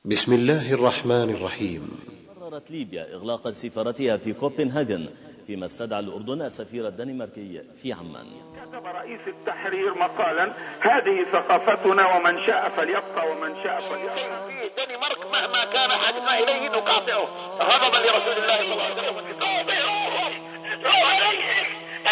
بسم الله الرحمن الرحيم. قررت ليبيا إغلاق سفارتها في كوبنهاجن فيما استدعى الأردن السفير الدنماركي في عمان. كتب رئيس التحرير مقالا: هذه ثقافتنا ومن شاء فليبقى ومن شاء فليبقى. في الدنمارك مهما كان حاجتنا إليه نقاطعه غضبا لرسول الله صلى الله عليه وسلم. قاطعوهم عليهم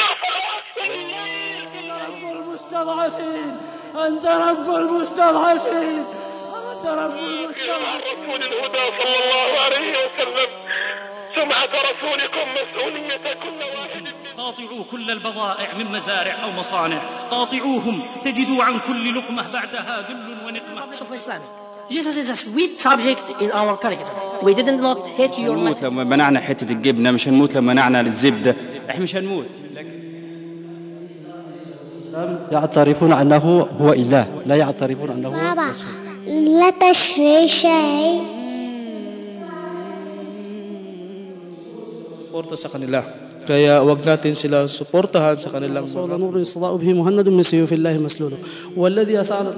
رب المستضعفين، أنت رب المستضعفين، أنت رب المستضعفين. رسول الهدى صلى الله عليه وسلم: سمعة رسولكم مسؤولية كل واحد. قاطعوا كل البضائع من مزارع أو مصانع، قاطعوهم تجدوا عن كل لقمة بعدها ذل ونقمة. Jesus is a sweet subject in our character. We did not hate your نموت لما منعنا حتة الجبنة، مش هنموت لما منعنا الزبدة، احنا مش هنموت. يعترفون أنه هو إله، لا يعترفون أنه بابا لا تشري شيء. Suporta sa kanila. Kaya wag natin sila suportahan sa kanilang صلى نور يستضاء به مهند من سيوف الله مسلول والذي أسعد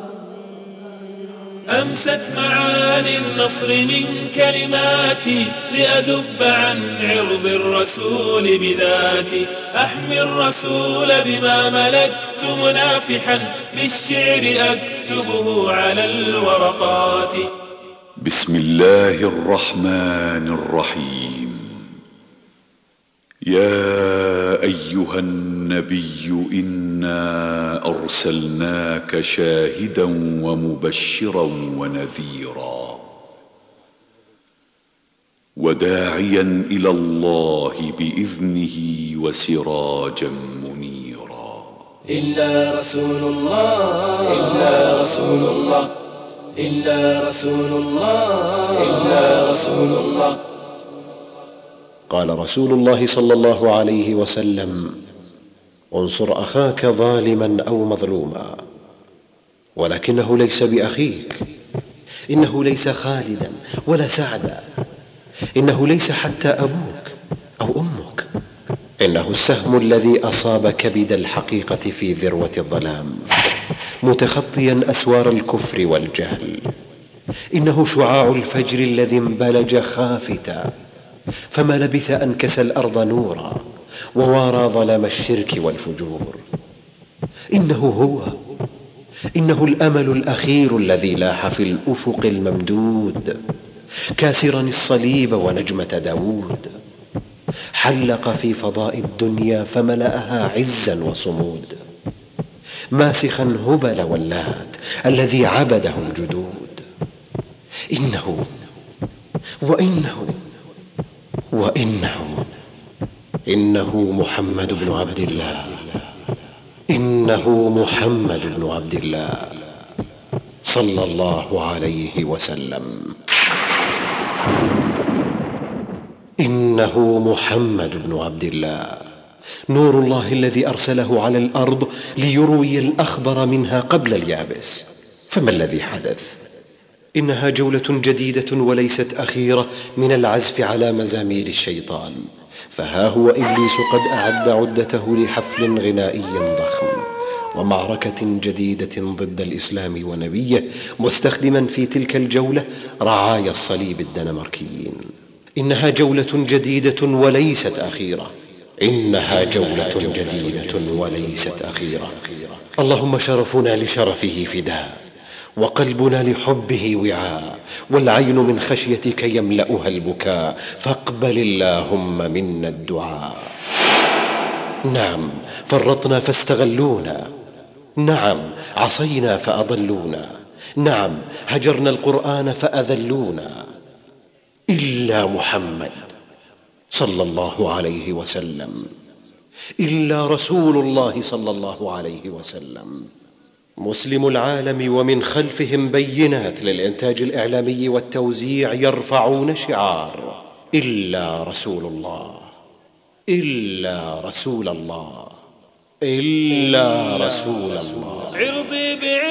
أمست معاني النصر من كلماتي لأذب عن عرض الرسول بذاتي، أحمي الرسول بما ملكت منافحا للشعر أكتبه على الورقات. بسم الله الرحمن الرحيم. يا أيها النبي إنا أرسلناك شاهدا ومبشرا ونذيرا وداعيا إلى الله بإذنه وسراجا منيرا. إلا رسول الله، إلا رسول الله، إلا رسول الله، إلا رسول الله. قال رسول الله صلى الله عليه وسلم: انصر أخاك ظالما أو مظلوما، ولكنه ليس بأخيك، إنه ليس خالدا ولا سعدا، إنه ليس حتى أبوك أو أمك، إنه السهم الذي أصاب كبد الحقيقة في ذروة الظلام متخطيا أسوار الكفر والجهل، إنه شعاع الفجر الذي انبلج خافتا فما لبث أن كسى الأرض نورا ووارى ظلام الشرك والفجور. إنه الأمل الأخير الذي لاح في الأفق الممدود كاسرا الصليب ونجمة داود، حلق في فضاء الدنيا فملأها عزا وصمود، ماسخا هبل واللات الذي عبده الجدود. إنه محمد بن عبد الله، إنه محمد بن عبد الله صلى الله عليه وسلم. إنه محمد بن عبد الله، نور الله الذي أرسله على الأرض ليروي الأخضر منها قبل اليابس. فما الذي حدث؟ إنها جولة جديدة وليست أخيرة من العزف على مزامير الشيطان، فها هو إبليس قد أعد عدته لحفل غنائي ضخم ومعركة جديدة ضد الإسلام ونبيه، مستخدما في تلك الجولة رعايا الصليب الدنماركيين. إنها جولة جديدة وليست أخيرة، إنها جولة جديدة وليست أخيرة. اللهم شرفنا لشرفه فداء، وقلبنا لحبه وعاء، والعين من خشيتك يملأها البكاء، فاقبل اللهم منا الدعاء. نعم فرطنا فاستغلونا، نعم عصينا فأضلونا، نعم هجرنا القرآن فأذلونا، إلا محمد صلى الله عليه وسلم، إلا رسول الله صلى الله عليه وسلم. مسلم العالم ومن خلفهم بينات للإنتاج الإعلامي والتوزيع يرفعون شعار: إلا رسول الله، إلا رسول الله، إلا رسول الله. عرضي بعرض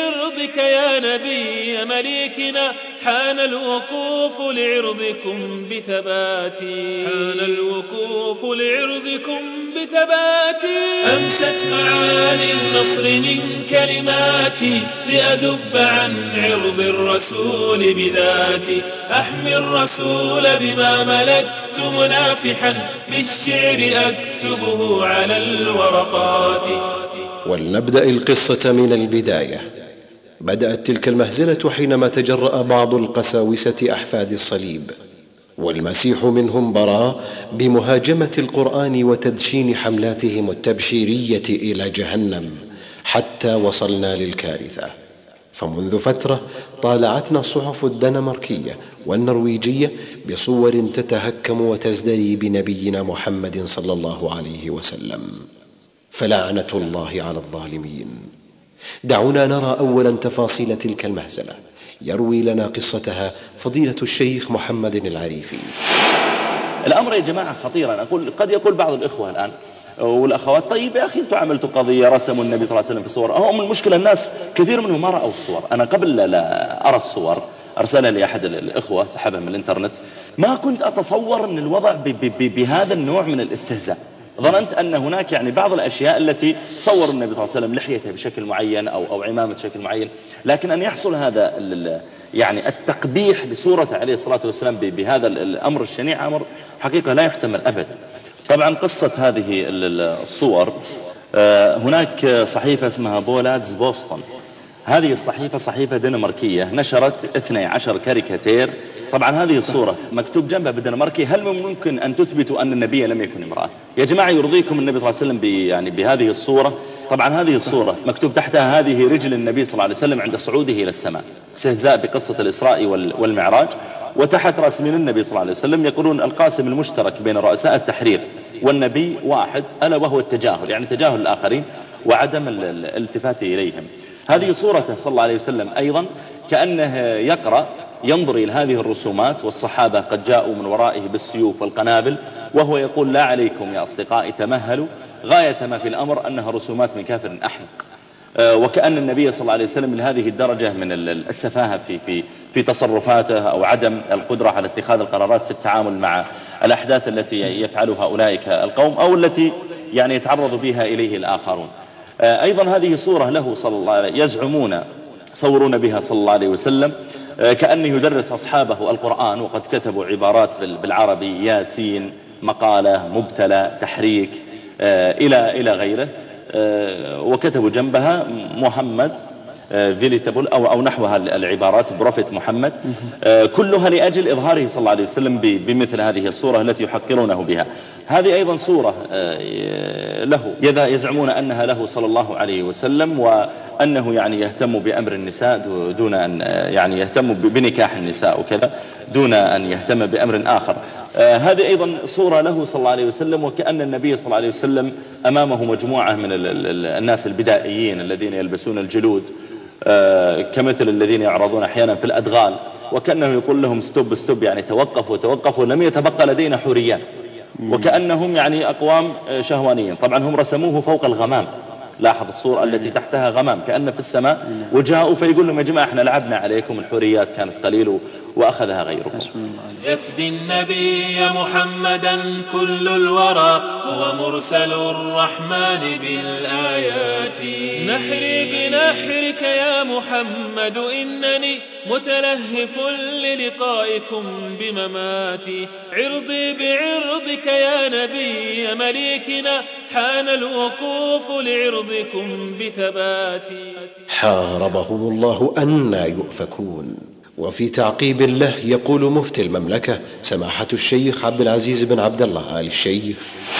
بعرضك يا نبي مليكنا حان الوقوف لعرضكم بثباتي حان الوقوف لعرضكم بثباتي أمست معاني النصر من كلماتي لأذب عن عرض الرسول بذاتي أحمي الرسول بما ملكت منافحا بالشعر أكتبه على الورقات. ولنبدأ القصة من البداية. بدأت تلك المهزلة حينما تجرأ بعض القساوسة أحفاد الصليب والمسيح منهم براء بمهاجمة القرآن وتدشين حملاتهم التبشيرية إلى جهنم حتى وصلنا للكارثة. فمنذ فترة طالعتنا الصحف الدنماركية والنرويجية بصور تتهكم وتزدري بنبينا محمد صلى الله عليه وسلم، فلعنة الله على الظالمين. دعونا نرى أولا تفاصيل تلك المهزلة. يروي لنا قصتها فضيلة الشيخ محمد العريفي. الأمر يا جماعة خطير. أنا أقول قد يقول بعض الإخوة الآن والأخوات طيب يا أخي أنتوا عملتوا قضية رسموا النبي صلى الله عليه وسلم في صور. هم المشكلة الناس كثير منهم ما رأوا الصور. أنا قبل لا أرى الصور أرسلها لي أحد الإخوة سحبها من الإنترنت، ما كنت أتصور أن الوضع بهذا النوع من الاستهزاء. ظننت أن هناك يعني بعض الأشياء التي صور النبي صلى الله عليه وسلم لحيته بشكل معين أو عمامة بشكل معين، لكن أن يحصل هذا يعني التقبيح لصورته عليه الصلاة والسلام بهذا الأمر الشنيع أمر حقيقة لا يحتمل أبدا. طبعا قصة هذه الصور، هناك صحيفة اسمها بولادز بوسطن. هذه الصحيفة صحيفة دنماركية نشرت 12 كاريكاتير. طبعا هذه الصورة مكتوب جنبها بالدنماركي هل ممكن أن تثبتوا أن النبي لم يكن امرأة؟ يا جماعة يرضيكم النبي صلى الله عليه وسلم يعني بهذه الصورة؟ طبعا هذه الصورة مكتوب تحتها هذه رجل النبي صلى الله عليه وسلم عند صعوده إلى السماء، استهزاء بقصة الإسراء والمعراج. وتحت رسم النبي صلى الله عليه وسلم يقولون القاسم المشترك بين رؤساء التحرير والنبي واحد ألا وهو التجاهل، يعني تجاهل الآخرين وعدم الالتفات إليهم. هذه صورته صلى الله عليه وسلم أيضا كأنه يقرأ ينظر إلى هذه الرسومات والصحابة قد جاءوا من ورائه بالسيوف والقنابل وهو يقول لا عليكم يا أصدقائي تمهلوا. غاية ما في الأمر أنها رسومات من كافر أحمق. وكأن النبي صلى الله عليه وسلم لهذه الدرجة من السفاهة في تصرفاته أو عدم القدرة على اتخاذ القرارات في التعامل مع الأحداث التي يفعلها أولئك القوم أو التي يعني يتعرض بها إليه الآخرون. أيضا هذه صورة له صلى الله عليه يزعمون صورون بها صلى الله عليه وسلم كأنه يدرس أصحابه القرآن وقد كتبوا عبارات بالعربي ياسين مقالة مبتلى تحريك إلى غيره، وكتبوا جنبها محمد فيليتابل أو نحوها العبارات بروفيت محمد، كلها لأجل إظهاره صلى الله عليه وسلم بمثل هذه الصورة التي يحقرونه بها. هذه أيضا صورة له يزعمون أنها له صلى الله عليه وسلم وأنه يعني يهتم بأمر النساء دون أن يعني يهتم بنكاح النساء وكذا دون أن يهتم بأمر آخر. هذه أيضا صورة له صلى الله عليه وسلم وكأن النبي صلى الله عليه وسلم أمامه مجموعة من الناس البدائيين الذين يلبسون الجلود كمثل الذين يعرضون أحيانا في الأدغال، وكأنه يقول لهم ستوب يعني توقفوا لم يتبقى لدينا حوريات، وكأنهم يعني أقوام شهوانيين. طبعا هم رسموه فوق الغمام، لاحظ الصورة التي تحتها غمام كأن في السماء، وجاءوا فيقول لهم يا جماعة احنا لعبنا عليكم الحوريات كانت قليل وأخذها غيركم. يفدي النبي محمدا كل الورى هو مرسل الرحمن بالآيات. نحري بنحرك يا محمد إنني متلهف للقائكم بمماتي. عرضي بعرضك يا نبي مليكنا حان الوقوف لعرضكم بثباتي. حاربهم الله أنى يؤفكون. وفي تعقيب له يقول مفتي المملكة سماحة الشيخ عبد العزيز بن عبد الله آل الشيخ: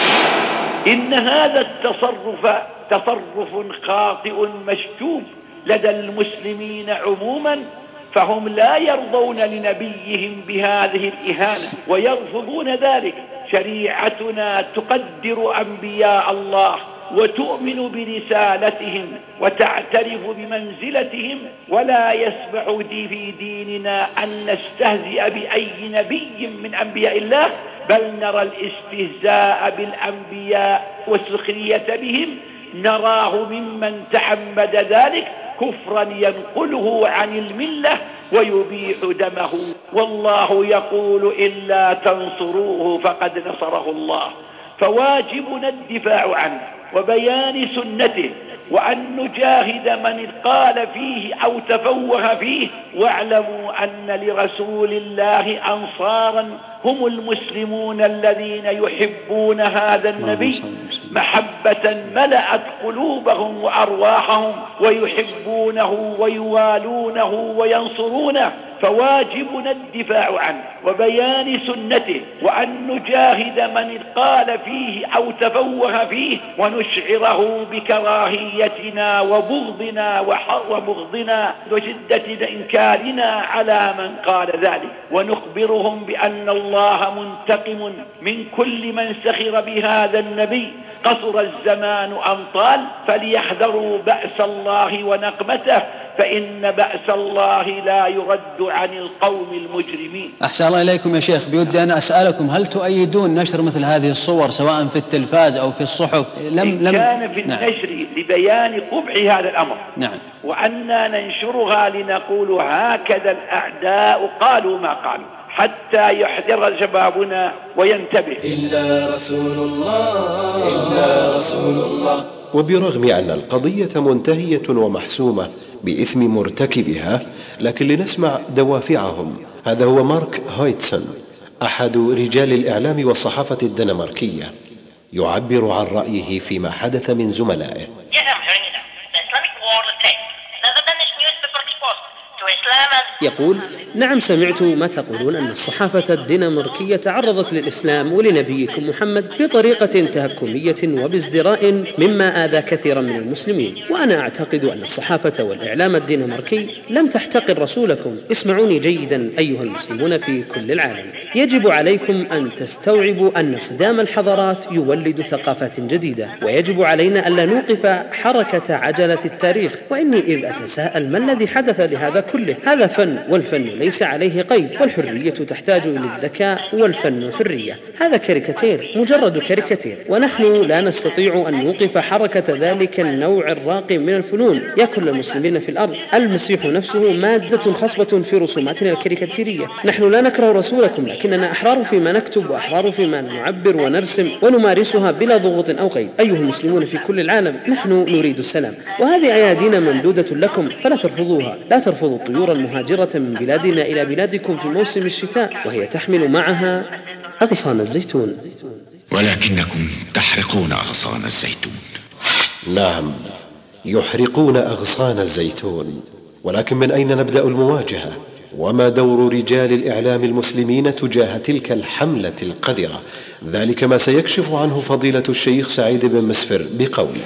إن هذا التصرف تصرف خاطئ مشتوم لدى المسلمين عموما، فهم لا يرضون لنبيهم بهذه الإهانة ويرفضون ذلك. شريعتنا تقدر أنبياء الله وتؤمن برسالتهم وتعترف بمنزلتهم، ولا يسمح في ديننا أن نستهزئ بأي نبي من أنبياء الله، بل نرى الاستهزاء بالأنبياء والسخرية بهم نراه ممن تعمد ذلك كفرا ينقله عن الملة ويبيح دمه. والله يقول إلا تنصروه فقد نصره الله. فواجبنا الدفاع عنه وبيان سنته، وأن نجاهد من قال فيه أو تفوه فيه. واعلموا أن لرسول الله أنصارا هم المسلمون الذين يحبون هذا النبي محبة ملأت قلوبهم وأرواحهم، ويحبونه ويوالونه وينصرونه. فواجبنا الدفاع عنه وبيان سنته، وأن نجاهد من قال فيه أو تفوه فيه، ونشعره بكراهيتنا وبغضنا وشدة إنكارنا على من قال ذلك، ونخبرهم بأن الله منتقم من كل من سخر بهذا النبي. قصر الزمان أمطال، فليحذروا بأس الله ونقمته، فإن بأس الله لا يرد عن القوم المجرمين. أحسن الله إليكم يا شيخ، بودي أن أسألكم هل تؤيدون نشر مثل هذه الصور سواء في التلفاز أو في الصحف؟ كان في النشر لبيان قبح هذا الأمر. نعم. وأننا ننشرها لنقول هكذا الأعداء قالوا ما قالوا، حتى يحذر شبابنا وينتبه. إلا رسول الله، إلا رسول الله. وبرغم أن القضية منتهية ومحسومة بإثم مرتكبها، لكن لنسمع دوافعهم. هذا هو مارك هويتسون، أحد رجال الإعلام والصحافة الدنماركية، يعبر عن رأيه فيما حدث من زملائه. يقول: نعم، سمعت ما تقولون أن الصحافة الدنماركية تعرضت للإسلام ولنبيكم محمد بطريقة تهكمية وبازدراء مما آذى كثيرا من المسلمين، وأنا أعتقد أن الصحافة والإعلام الدنماركي لم تحتقر رسولكم. اسمعوني جيدا أيها المسلمون في كل العالم، يجب عليكم أن تستوعبوا أن صدام الحضارات يولد ثقافات جديدة، ويجب علينا ألا نوقف حركة عجلة التاريخ. وإني إذ أتساءل ما الذي حدث لهذا كله؟ هذا فن، والفن ليس عليه قيد، والحرية تحتاج إلى الذكاء، والفن حرية. هذا كاريكاتير، مجرد كاريكاتير، ونحن لا نستطيع أن نوقف حركة ذلك النوع الراقي من الفنون. يا كل المسلمين في الأرض، المسيح نفسه مادة خصبة في رسوماتنا الكاريكاتيرية. نحن لا نكره رسولكم، لكننا أحرار فيما نكتب، وأحرار فيما نعبر ونرسم ونمارسها بلا ضغوط أو قيد. أيها المسلمون في كل العالم، نحن نريد السلام، وهذه أيادينا ممدودة لكم، فلا ترفضوها. لا ترفضوا الطيور المهاجرة من بلادنا إلى بلادكم في موسم الشتاء وهي تحمل معها أغصان الزيتون. ولكنكم تحرقون أغصان الزيتون. نعم، يحرقون أغصان الزيتون. ولكن من أين نبدأ المواجهة؟ وما دور رجال الإعلام المسلمين تجاه تلك الحملة القذرة؟ ذلك ما سيكشف عنه فضيلة الشيخ سعيد بن مسفر بقوله.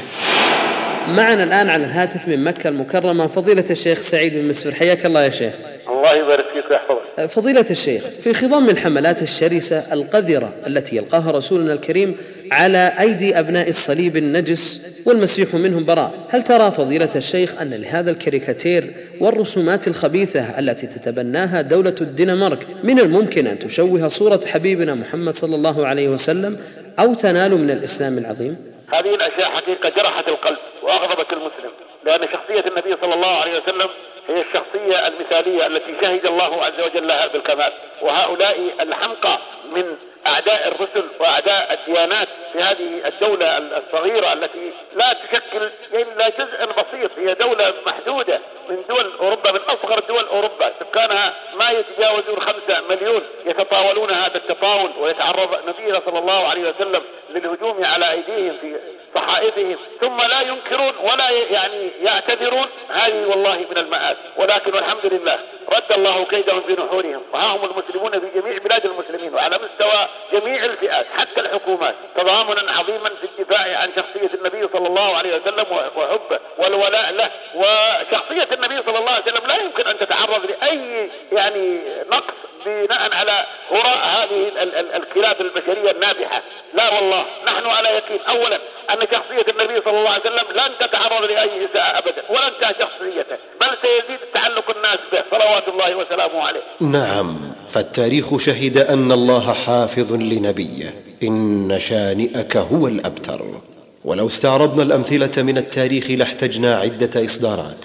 معنا الآن على الهاتف من مكة المكرمة فضيلة الشيخ سعيد بن مسفر. حياك الله يا شيخ. الله يبارك فيك ويحفظك. فضيلة الشيخ، في خضم الحملات الشرسة القذرة التي يلقاها رسولنا الكريم على أيدي أبناء الصليب النجس والمسيح منهم براء، هل ترى فضيلة الشيخ أن لهذا الكاريكاتير والرسومات الخبيثة التي تتبناها دولة الدنمارك من الممكن أن تشوه صورة حبيبنا محمد صلى الله عليه وسلم أو تنال من الإسلام العظيم؟ هذه الأشياء حقيقة جرحت القلب وأغضبت المسلم، لأن شخصية النبي صلى الله عليه وسلم هي الشخصية المثالية التي شهد الله عز وجل لها بالكمال. وهؤلاء الحمقى من أعداء الرسل وأعداء الديانات في هذه الدولة الصغيرة التي لا تشكل إلا جزءا بسيط، هي دولة محدودة من دول أوروبا، من أصغر دول أوروبا، سكانها ما يتجاوزون 5 مليون، يتطاولون هذا التطاول، ويتعرض نبينا صلى الله عليه وسلم للهجوم على أيديهم في صحائفهم، ثم لا ينكرون ولا يعتذرون. هذه والله من المآسي، ولكن والحمد لله رد الله كيدهم في نحورهم، وها هم المسلمون في جميع بلاد المسلمين وعلى مستوى جميع الفئات حتى الحكومات تضامنا عظيما في الدفاع عن شخصية النبي صلى الله عليه وسلم وحبه والولاء له. وشخصية النبي صلى الله عليه وسلم لا يمكن أن تتعرض لأي نقص بناء على هراء هذه الكلاب البشرية النابحة. لا والله نحن على يقين أولا أن شخصية النبي صلى الله عليه وسلم لن تتعرض لأي إساءة أبدا، ولن تنتهي شخصيته، بل سيزيد تعلق الناس به صلوات الله وسلامه عليه. نعم، فالتاريخ شهد أن الله حافظ لنبيه، إن شانئك هو الأبتر. ولو استعرضنا الأمثلة من التاريخ لاحتجنا عدة إصدارات،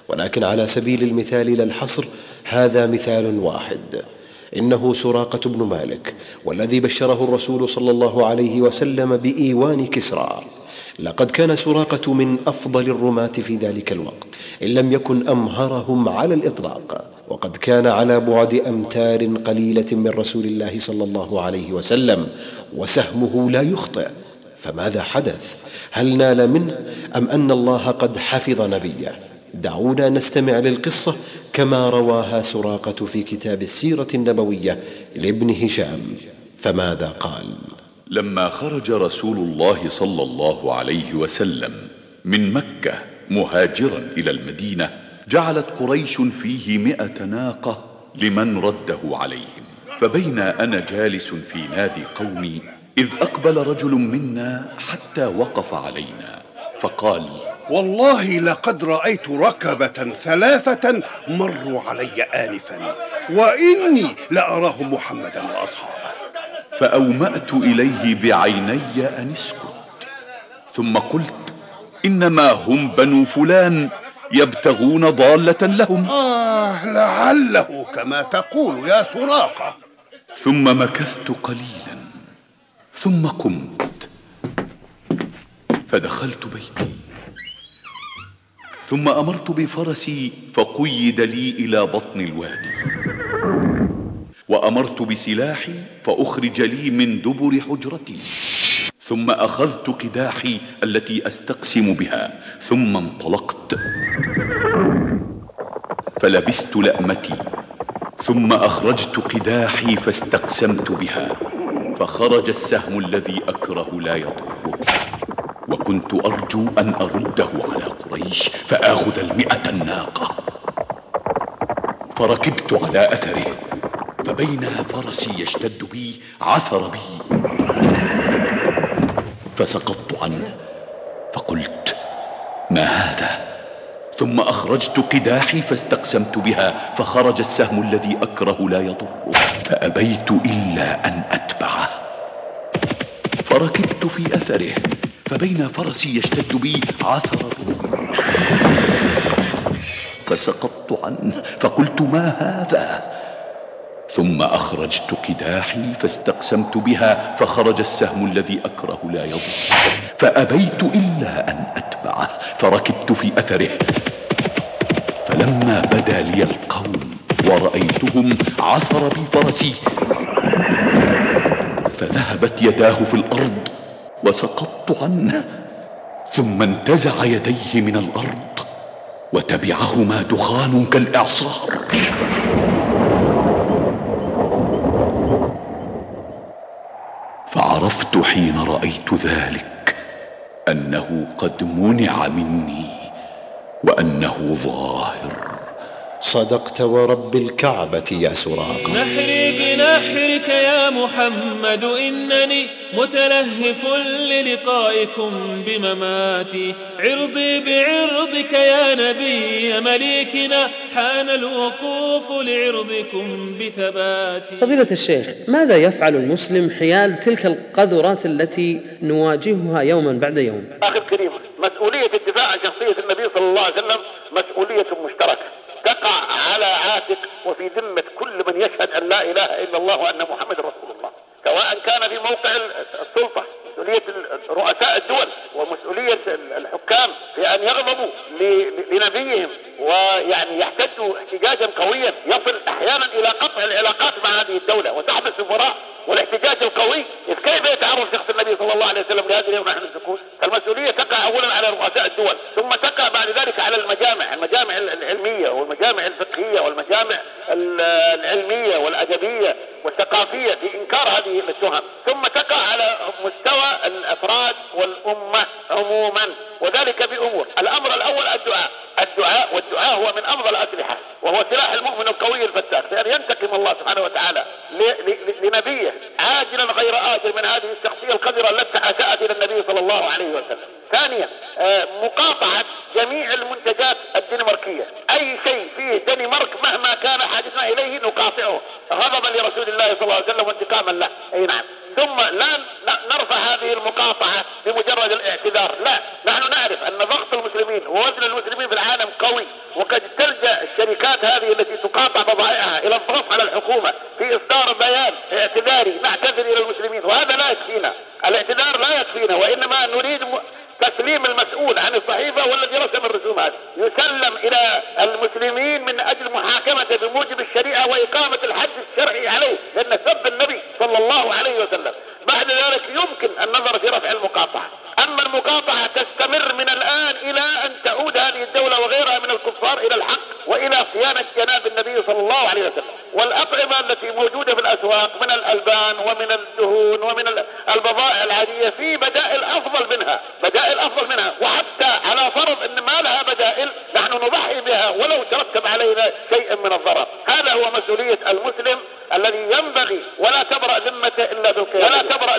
ولكن على سبيل المثال لا الحصر هذا مثال واحد. إنه سراقة بن مالك، والذي بشره الرسول صلى الله عليه وسلم بإيوان كسرى. لقد كان سراقة من أفضل الرماة في ذلك الوقت، إن لم يكن أمهرهم على الإطلاق، وقد كان على بعد أمتار قليلة من رسول الله صلى الله عليه وسلم، وسهمه لا يخطئ. فماذا حدث؟ هل نال منه أم أن الله قد حفظ نبيه؟ دعونا نستمع للقصة كما رواها سراقة في كتاب السيرة النبوية لابن هشام. فماذا قال؟ لما خرج رسول الله صلى الله عليه وسلم من مكة مهاجرا إلى المدينة، جعلت قريش فيه 100 ناقة لمن رده عليهم. فبين أنا جالس في نادي قومي إذ أقبل رجل منا حتى وقف علينا فقال: والله لقد رأيت ركبة 3 مروا علي آنفا، وإني لأراهم محمدا وأصحابه. فأومأت إليه بعيني أن اسكت، ثم قلت: إنما هم بنو فلان يبتغون ضالة لهم. لعله كما تقول يا سراقة. ثم مكثت قليلا ثم قمت فدخلت بيتي، ثم أمرت بفرسي فقيد لي إلى بطن الوادي، وأمرت بسلاحي فأخرج لي من دبر حجرتي، ثم أخذت قداحي التي أستقسم بها، ثم انطلقت فلبست لأمتي، ثم أخرجت قداحي فاستقسمت بها، فخرج السهم الذي أكره لا يضر، وكنت أرجو أن أرده على قريش فآخذ 100 ناقة. فركبت على أثره، فبين فرسي يشتد بي عثر بي، فسقطت عنه فقلت: ما هذا؟ ثم أخرجت قداحي فاستقسمت بها، فخرج السهم الذي أكره لا يضر، فأبيت إلا أن أتبعه. فركبت في أثره، فبين فرسي يشتد بي عثر بي، فسقطت عنه فقلت: ما هذا؟ ثم أخرجت قداحي فاستقسمت بها، فخرج السهم الذي أكره لا يضر، فأبيت إلا أن أتبعه. فركبت في أثره، فلما بدا لي القوم ورأيتهم عثر بي فرسي، فذهبت يداه في الأرض وسقطت عنه، ثم انتزع يديه من الأرض وتبعهما دخان كالإعصار. فعرفت حين رأيت ذلك أنه قد منع مني وأنه ظاهر. صدقت ورب الكعبة يا سراقة. نحري بنحرك يا محمد، إنني متلهف للقائكم بمماتي، عرضي بعرضك يا نبي مليكنا، حان الوقوف لعرضكم بثباتي. فضيلة الشيخ، ماذا يفعل المسلم حيال تلك القذرات التي نواجهها يوما بعد يوم؟ أخي الكريم، مسؤولية الدفاع عن شخصية النبي صلى الله عليه وسلم مسؤولية مشتركة تقع على عاتق وفي ذمة كل من يشهد أن لا إله إلا الله وأن محمد رسول الله، سواء كان في موقع السلطة، مسؤولية رؤساء الدول ومسؤولية الحكام في أن يغضبوا لنبيهم ويعني يحتجوا احتجاجا قويا يصل أحيانا إلى قطع العلاقات مع هذه الدولة وسحب السفراء والاحتجاج القوي. إذ كيف يتعرض شخص النبي صلى الله عليه وسلم لهذه اليوم نحن السكوت؟ فالمسؤولية تقع أولا على رؤساء الدول، ثم تقع بعد ذلك على المجامع العلمية والمجامع الفقهية والمجامع العلمية والأدبية والثقافية في إنكار هذه التهم، ثم تقع على مستوى الأفراد والأمة عموما، وذلك بأمور. الأمر الأول الدعاء، والدعاء هو من أفضل الأسلحة، وهو سلاح المؤمن القوي الفتاك، بأن ينتقم الله سبحانه وتعالى لنبيه عاجلا غير آجل من هذه الشخصية القذرة التي أساءت إلى النبي صلى الله عليه وسلم. ثانيا، مقاطعة جميع المنتجات الدنماركية، أي شيء فيه دنمارك مهما كان حاجتنا إليه نقاطعه غضبا لرسول الله صلى الله عليه وسلم وانتقاما له. أي نعم. ثم لا نرفع هذه المقاطعة بمجرد الاعتذار، لا، نحن نعرف أن ضغط المسلمين ووزن المسلمين في العالم قوي، وقد الشركات هذه التي تقاطع بضائعها إلى الضغط على الحكومة في إصدار بيان اعتذاري نعتذر إلى المسلمين، وهذا لا يكفينا، الاعتذار لا يكفينا، وإنما نريد تسليم المسؤول عن الصحيفة والذي رسم الرسوم هذه يسلم إلى المسلمين من أجل محاكمته بموجب الشريعة وإقامة الحد الشرعي عليه، لأن سب النبي صلى الله عليه وسلم. بعد ذلك يمكن النظر في رفع المقاطعة. أما المقاطعة تستمر من الآن إلى أن تعود هذه الدولة وغيرها من الكفار إلى الحق وإلى صيانة جناب النبي صلى الله عليه وسلم. والأطعمة التي موجودة في الأسواق من الألبان ومن الدهون ومن البضائع العادية في بدائل أفضل منها، بدائل أفضل منها، وحتى على فرض أن ما لها بدائل نحن نضحي بها ولو ترتب علينا شيء من الضرر. هذا هو مسؤولية المسلم الذي ينبغي ولا تبرأ ذمته إلا بالقيام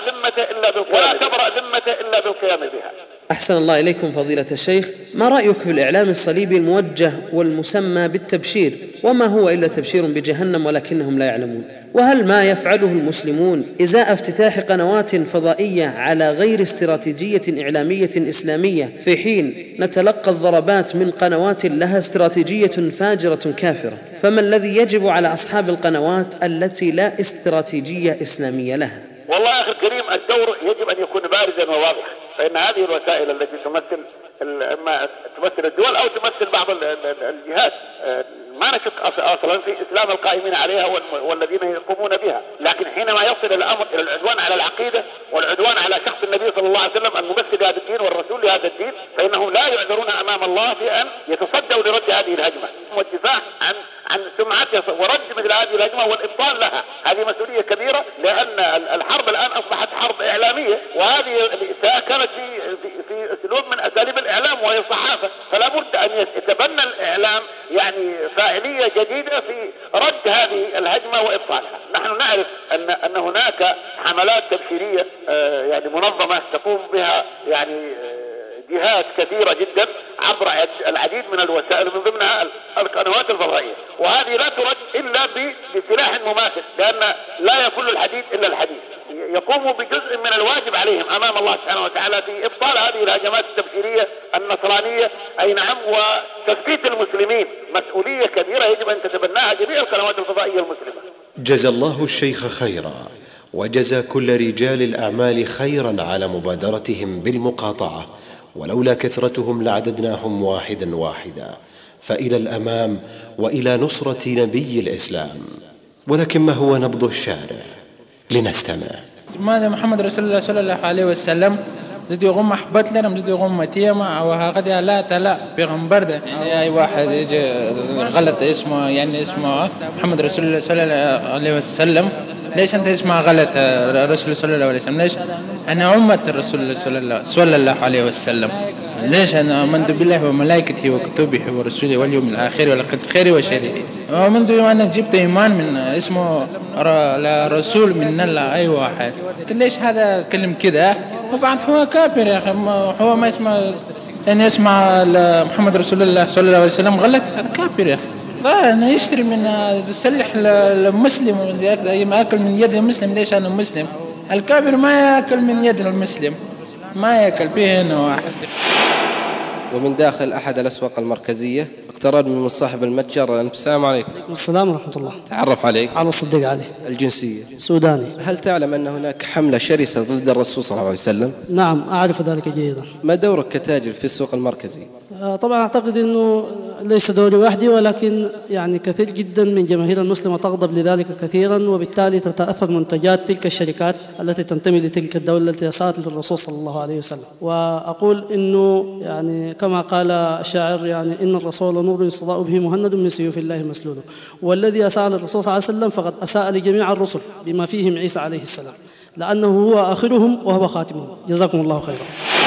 بالقيام بها. أحسن الله إليكم فضيلة الشيخ، ما رأيك في الإعلام الصليبي الموجه والمسمى بالتبشير، وما هو إلا تبشير بجهنم ولكنهم لا يعلمون؟ وهل ما يفعله المسلمون إزاء افتتاح قنوات فضائية على غير استراتيجية إعلامية إسلامية في حين نتلقى الضربات من قنوات لها استراتيجية فاجرة كافرة، فما الذي يجب على أصحاب القنوات التي لا استراتيجية إسلامية لها؟ والله يا أخي الكريم، الدور يجب أن يكون بارزا وواضحا، فإن هذه الوسائل التي تمثل إما تمثل الدول أو تمثل بعض الجهات ما نشك أصلا في إسلام القائمين عليها والذين يقومون بها، لكن حينما يصل الأمر إلى العدوان على العقيدة والعدوان على شخص النبي صلى الله عليه وسلم الممثل لهذا الدين والرسول لهذا الدين، فإنهم لا يعذرون أمام الله في أن يتصدوا لرد هذه الهجمة والدفاع عن سمعتها ورد مثل هذه الهجمة والإبطال لها. هذه مسؤولية كبيرة، لأن الحرب الآن أصبحت حرب إعلامية، وهذه الإساءة كانت في أسلوب من أساليب الإعلام وهي الصحافة، فلا بد أن يتبنى الإعلام يعني فاعلية جديدة في رد هذه الهجمة وإبطالها. نحن نعرف أن هناك حملات تبشيرية يعني منظمة تقوم بها يعني جهات كثيرة جدا عبر العديد من الوسائل من ضمنها القنوات الفضائية، وهذه لا ترد إلا بسلاح مماثل، لأن لا يكون الحديد إلا الحديد. يقوموا بجزء من الواجب عليهم أمام الله سبحانه وتعالى في إبطال هذه الهجمات التبشيرية النصرانية، أي نعم، وتثبيت المسلمين. مسؤولية كبيرة يجب أن تتبناها جميع القنوات الفضائية المسلمة. جزى الله الشيخ خيرا، وجزى كل رجال الأعمال خيرا على مبادرتهم بالمقاطعة، ولولا كثرتهم لعددناهم واحدا واحدا، فإلى الأمام وإلى نصرة نبي الإسلام. ولكن ما هو نبض الشارع؟ لنستمع. ماذا محمد رسول الله صلى الله عليه وسلم زد يغم أحبت لنا زد يغم تيما وهكذا لا تلا بغنبر ده أي واحد يجي غلط اسمه، يعني اسمه محمد رسول الله صلى الله عليه وسلم، ليش أنت اسمه غلط رسول صلى الله عليه وسلم؟ ليش أنا أمة الرسول صلى الله عليه وسلم؟ ليش أنا آمنت بالله وملائكته وكتبه ورسوله واليوم الآخر والقدر خير وشره، ومنذ أنا جبت إيمان من اسمه رسول من الله أي واحد. ليش هذا كلم كذا؟ وبعد هو كافر يا أخي، هو ما اسمه يعني اسمع محمد رسول الله صلى الله عليه وسلم غلط، هذا كافر يا أخي. فأنا يشتري من يسلح المسلم ما يأكل من يد المسلم. ليش أنا مسلم؟ الكافر ما يأكل من يد المسلم، ما يأكل فيه هنا واحد. ومن داخل أحد الأسواق المركزية اقترب من صاحب المتجر. السلام عليكم. السلام ورحمة الله. تعرف عليك. على الصديق علي. الجنسية سوداني. هل تعلم أن هناك حملة شرسة ضد الرسول صلى الله عليه وسلم؟ نعم أعرف ذلك جيدا. ما دورك كتاجر في السوق المركزي؟ طبعا أعتقد أنه ليس دوري وحدي، ولكن يعني كثير جدا من جماهير المسلمة تغضب لذلك كثيرا، وبالتالي تتأثر منتجات تلك الشركات التي تنتمي لتلك الدولة التي أساءت للرسول صلى الله عليه وسلم. وأقول أنه يعني كما قال الشاعر يعني إن الرسول نور يستضاء به مهند من سيوف الله مسلول، والذي أساء للرسول صلى الله عليه وسلم فقد أساء لجميع الرسل بما فيهم عيسى عليه السلام، لأنه هو آخرهم وهو خاتمهم. جزاكم الله خيرا.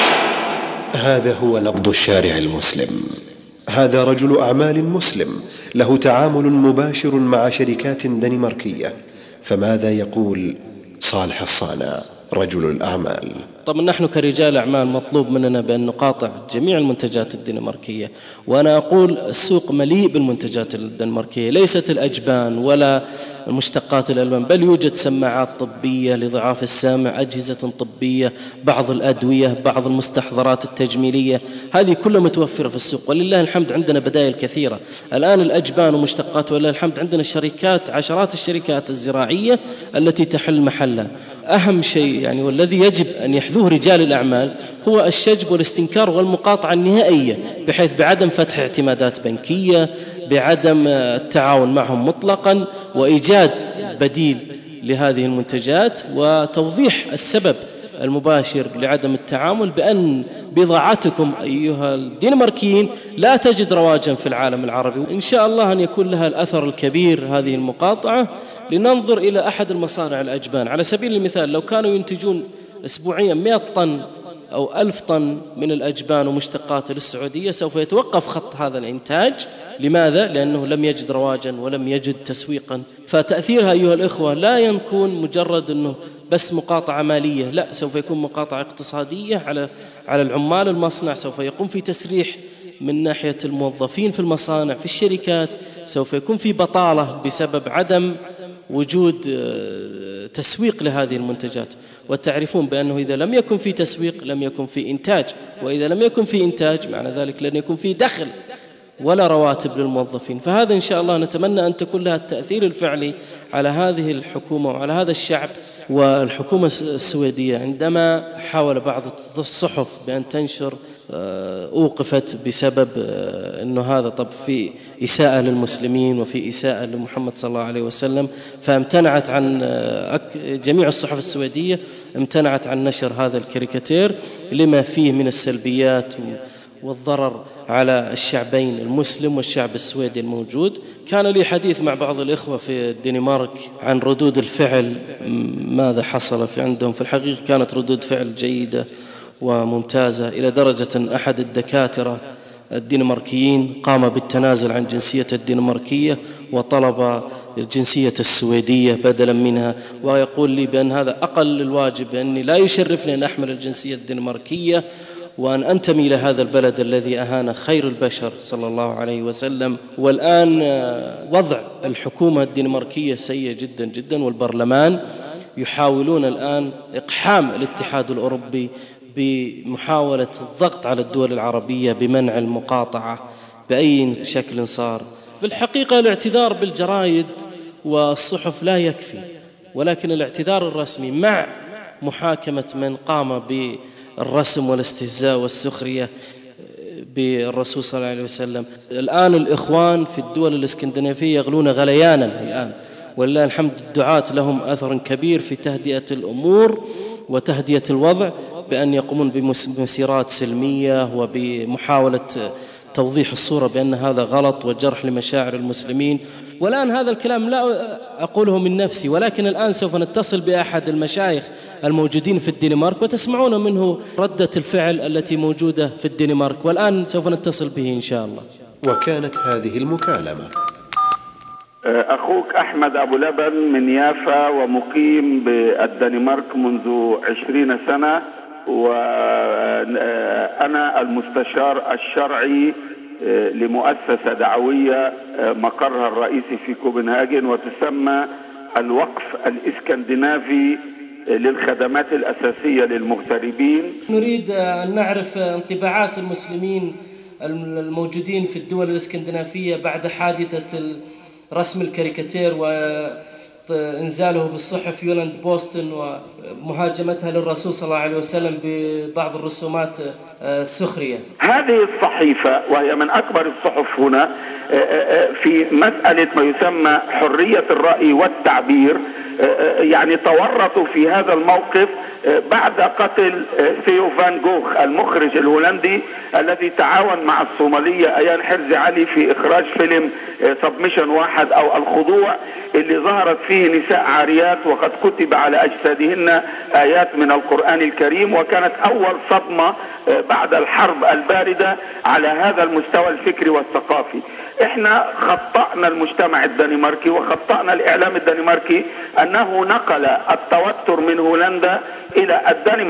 هذا هو نبض الشارع المسلم. هذا رجل أعمال مسلم له تعامل مباشر مع شركات دنماركية، فماذا يقول صالح الصانع رجل الأعمال؟ طبعا نحن كرجال أعمال مطلوب مننا بأن نقاطع جميع المنتجات الدنماركية، وأنا أقول السوق مليء بالمنتجات الدنماركية، ليست الأجبان ولا مشتقات الألبان، بل يوجد سماعات طبية لضعاف السامع، أجهزة طبية، بعض الأدوية، بعض المستحضرات التجميلية، هذه كلها متوفرة في السوق، ولله الحمد عندنا بدائل كثيرة. الآن الأجبان ومشتقات ولله الحمد عندنا الشركات، عشرات الشركات الزراعية التي تحل محلها. أهم شيء يعني والذي يجب أن يحذوه رجال الأعمال هو الشجب والاستنكار والمقاطعة النهائية، بحيث بعدم فتح اعتمادات بنكية، بعدم التعاون معهم مطلقا، وإيجاد بديل لهذه المنتجات، وتوضيح السبب المباشر لعدم التعامل بأن بضاعتكم أيها الدنماركيين لا تجد رواجا في العالم العربي. وإن شاء الله أن يكون لها الأثر الكبير هذه المقاطعة. لننظر إلى أحد المصانع الأجبان على سبيل المثال، لو كانوا ينتجون أسبوعيا 100 طن أو 1000 طن من الأجبان ومشتقات للسعودية، سوف يتوقف خط هذا الإنتاج. لماذا؟ لأنه لم يجد رواجا ولم يجد تسويقا. فتأثيرها أيها الإخوة لا يكون مجرد أنه بس مقاطعة مالية، لا، سوف يكون مقاطعة اقتصادية على العمال المصنع، سوف يقوم في تسريح من ناحية الموظفين في المصانع في الشركات، سوف يكون في بطالة بسبب عدم وجود تسويق لهذه المنتجات. وتعرفون بأنه إذا لم يكن في تسويق لم يكن في إنتاج، وإذا لم يكن في إنتاج معنى ذلك لن يكون في دخل ولا رواتب للموظفين. فهذا إن شاء الله نتمنى أن تكون لها التأثير الفعلي على هذه الحكومة وعلى هذا الشعب. والحكومة السويدية عندما حاول بعض الصحف بأن تنشر أوقفت بسبب أنه هذا طب في إساءة للمسلمين وفي إساءة لمحمد صلى الله عليه وسلم، فامتنعت عن جميع الصحف السويدية امتنعت عن نشر هذا الكاريكاتير لما فيه من السلبيات والضرر على الشعبين المسلم والشعب السويدي الموجود. كان لي حديث مع بعض الإخوة في الدنمارك عن ردود الفعل، ماذا حصل في عندهم. في الحقيقة كانت ردود فعل جيدة وممتازة، إلى درجة أحد الدكاترة الدنماركيين قام بالتنازل عن جنسية الدنماركية وطلب الجنسية السويدية بدلا منها، ويقول لي بأن هذا أقل الواجب، بأني لا يشرفني أن أحمل الجنسية الدنماركية وأن أنتمي إلى هذا البلد الذي أهان خير البشر صلى الله عليه وسلم. والآن وضع الحكومة الدنماركية سيء جدا جدا، والبرلمان يحاولون الآن إقحام الاتحاد الأوروبي بمحاولة الضغط على الدول العربية بمنع المقاطعة بأي شكل صار. في الحقيقة الاعتذار بالجرائد والصحف لا يكفي، ولكن الاعتذار الرسمي مع محاكمة من قام بالرسم والاستهزاء والسخرية بالرسول صلى الله عليه وسلم. الآن الإخوان في الدول الإسكندنافية يغلون غليانا الآن، ولله الحمد الدعاة لهم أثر كبير في تهدئة الأمور وتهدئة الوضع، بأن يقومون بمسيرات سلمية وبمحاولة توضيح الصورة بأن هذا غلط وجرح لمشاعر المسلمين. والآن هذا الكلام لا أقوله من نفسي، ولكن الآن سوف نتصل بأحد المشايخ الموجودين في الدنمارك وتسمعون منه ردة الفعل التي موجودة في الدنمارك، والآن سوف نتصل به إن شاء الله. وكانت هذه المكالمة. أخوك أحمد أبو لبن من يافا ومقيم بالدنمارك منذ 20 سنة، وأنا المستشار الشرعي لمؤسسة دعوية مقرها الرئيسي في كوبنهاجن وتسمى الوقف الإسكندنافي للخدمات الأساسية للمغتربين. نريد أن نعرف انطباعات المسلمين الموجودين في الدول الإسكندنافية بعد حادثة رسم الكاريكاتير وإنزاله بالصحف يولاند بوستن ومهاجمتها للرسول صلى الله عليه وسلم ببعض الرسومات السخرية. هذه الصحيفة وهي من أكبر الصحف هنا في مسألة ما يسمى حرية الرأي والتعبير، يعني تورطوا في هذا الموقف بعد قتل ثيو فان جوخ المخرج الهولندي الذي تعاون مع الصومالية أيان حرز علي في إخراج فيلم سبمشن 1 أو الخضوع، اللي ظهرت فيه نساء عاريات وقد كتب على أجسادهن آيات من القرآن الكريم، وكانت أول صدمة بعد الحرب الباردة على هذا المستوى الفكري والثقافي. احنا خطأنا المجتمع الدنماركي وخطأنا الإعلام الدنماركي أنه نقل التوتر من هولندا إلى الدنمارك،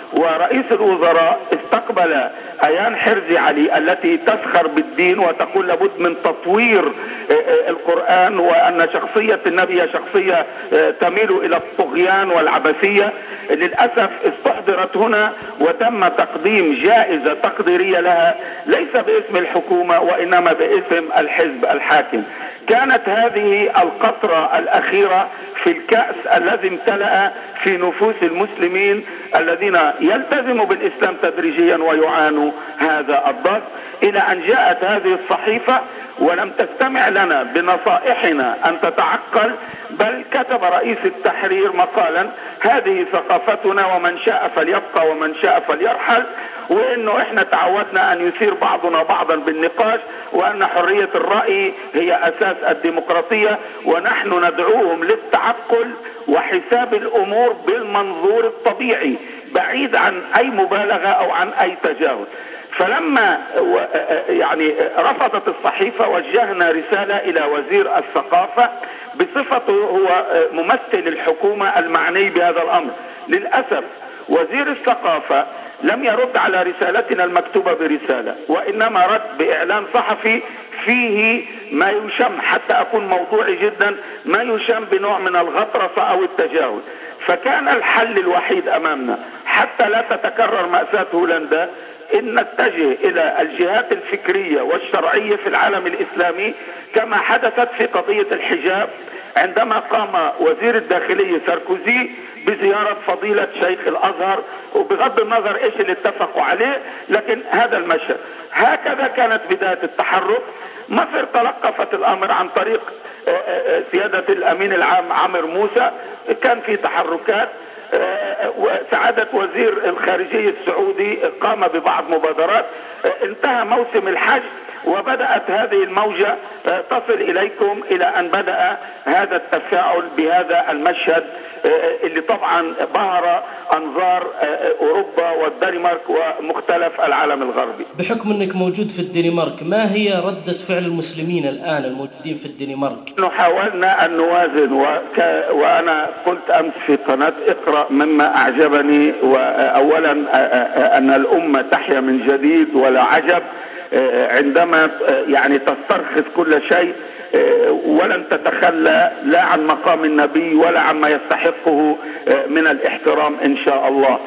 ورئيس الوزراء استقبل ايان حرزي علي التي تسخر بالدين وتقول لابد من تطوير القرآن، وان شخصية النبي شخصية تميل الى الطغيان والعبثية. للأسف استحضرت هنا وتم تقديم جائزة تقديرية لها ليس باسم الحكومة وإنما باسم الحزب الحاكم. كانت هذه القطرة الأخيرة في الكأس الذي امتلأ في نفوس المسلمين الذين يلتزموا بالإسلام تدريجيا ويعانوا هذا الضغط، إلى أن جاءت هذه الصحيفة ولم تستمع لنا بنصائحنا أن تتعقل، بل كتب رئيس التحرير مقالا هذه ثقافتنا ومن شاء فليبقى ومن شاء فليرحل، وانه احنا تعودنا ان يثير بعضنا بعضا بالنقاش، وان حرية الرأي هي اساس الديمقراطية، ونحن ندعوهم للتعقل وحساب الامور بالمنظور الطبيعي بعيد عن اي مبالغة او عن اي تجاوز. فلما يعني رفضت الصحيفة وجهنا رسالة الى وزير الثقافة بصفته هو ممثل الحكومة المعني بهذا الامر. للأسف وزير الثقافة لم يرد على رسالتنا المكتوبة برسالة، وإنما رد بإعلان صحفي فيه ما يشم، حتى أكون موضوعي جدا، ما يشم بنوع من الغطرسة أو التجاوز. فكان الحل الوحيد أمامنا حتى لا تتكرر مأساة هولندا إن نتجه إلى الجهات الفكرية والشرعية في العالم الإسلامي كما حدثت في قضية الحجاب عندما قام وزير الداخلية ساركوزي بزيارة فضيلة شيخ الأزهر، وبغض النظر إيش اللي اتفقوا عليه، لكن هذا المشهد. هكذا كانت بداية التحرك. مصر تلقفت الأمر عن طريق سيادة الأمين العام عامر موسى، كان في تحركات، وسعادة وزير الخارجية السعودي قام ببعض مبادرات. انتهى موسم الحج وبدأت هذه الموجة تصل إليكم إلى أن بدأ هذا التفاعل بهذا المشهد اللي طبعا بهر أنظار أوروبا والدنمارك ومختلف العالم الغربي. بحكم أنك موجود في الدنمارك، ما هي ردة فعل المسلمين الآن الموجودين في الدنمارك؟ نحن حاولنا أن نوازن وأنا قلت أمس في قناة اقرأ مما أعجبني، وأولا أن الأمة تحيا من جديد، ولا عجب عندما يعني تسترخص كل شيء ولن تتخلى لا عن مقام النبي ولا عما يستحقه من الاحترام إن شاء الله.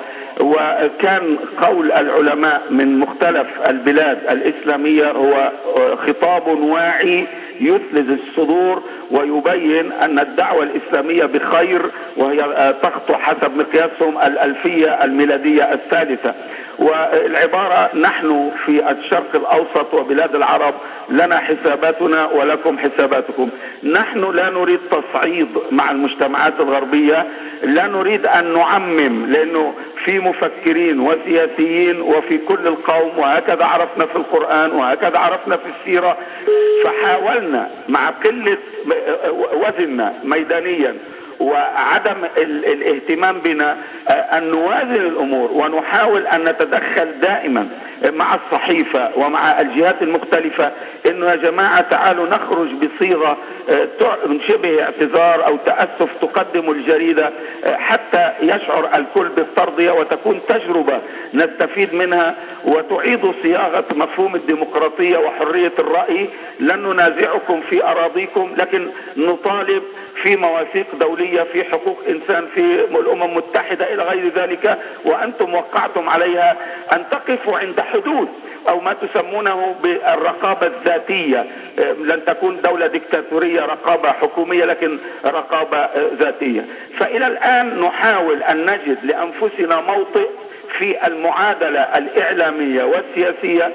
وكان قول العلماء من مختلف البلاد الإسلامية هو خطاب واعي يثلج الصدور ويبين أن الدعوة الإسلامية بخير، وهي تخطو حسب مقياسهم الألفية الميلادية الثالثة. والعبارة نحن في الشرق الأوسط وبلاد العرب لنا حساباتنا ولكم حساباتكم. نحن لا نريد تصعيد مع المجتمعات الغربية، لا نريد أن نعمم، لأنه في مفكرين وسياسيين وفي كل القوم، وهكذا عرفنا في القرآن وهكذا عرفنا في السيرة. فحاولنا مع قلة وزننا ميدانيا وعدم الاهتمام بنا أن نوازن الأمور ونحاول أن نتدخل دائما مع الصحيفة ومع الجهات المختلفة، إنه يا جماعة تعالوا نخرج بصيغة شبه اعتذار أو تأسف تقدم الجريدة حتى يشعر الكل بالترضية وتكون تجربة نستفيد منها وتعيد صياغة مفهوم الديمقراطية وحرية الرأي. لن ننازعكم في أراضيكم، لكن نطالب في مواثيق دولية، في حقوق إنسان، في الأمم المتحدة إلى غير ذلك، وأنتم وقعتم عليها، أن تقفوا عند حدود أو ما تسمونه بالرقابة الذاتية. لن تكون دولة ديكتاتورية رقابة حكومية، لكن رقابة ذاتية. فإلى الآن نحاول أن نجد لأنفسنا موطئ في المعادلة الإعلامية والسياسية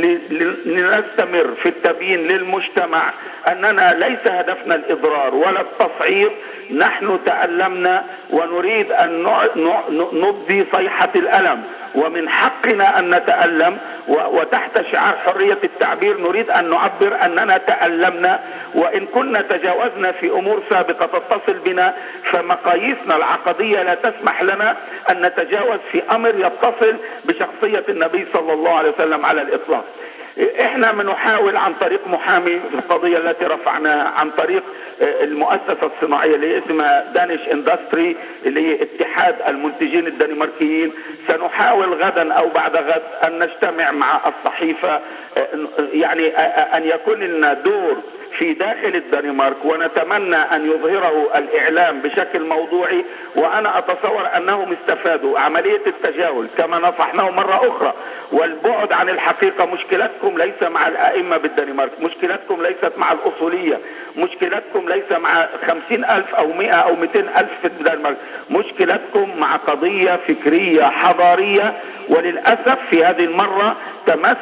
لنستمر في التبيين للمجتمع أننا ليس هدفنا الإضرار ولا التصعيد. نحن تألمنا ونريد أن نبدي صيحة الألم، ومن حقنا أن نتألم، وتحت شعار حرية التعبير نريد أن نعبر أننا تألمنا، وإن كنا تجاوزنا في أمور سابقة تتصل بنا، فمقاييسنا العقدية لا تسمح لنا أن نتجاوز في أمر يتصل بشخصية النبي صلى الله عليه وسلم على الإطلاق. احنا بنحاول عن طريق محامي القضية التي رفعناها، عن طريق المؤسسة الصناعية اللي اسمها دانيش اندستري اللي هي اتحاد المنتجين الدنماركيين، سنحاول غدا او بعد غد ان نجتمع مع الصحيفة، يعني ان يكون لنا دور في داخل الدنمارك، ونتمنى ان يظهره الاعلام بشكل موضوعي. وانا اتصور انهم استفادوا عملية التجاهل كما نصحناه مرة اخرى والبعد عن الحقيقة. مشكلتكم ليس مع الائمة بالدنمارك، مشكلتكم ليست مع الاصولية، مشكلتكم ليس مع 50,000 او 100 او 200,000 في الدنمارك، مشكلتكم مع قضية فكرية حضارية، وللأسف في هذه المرة تمس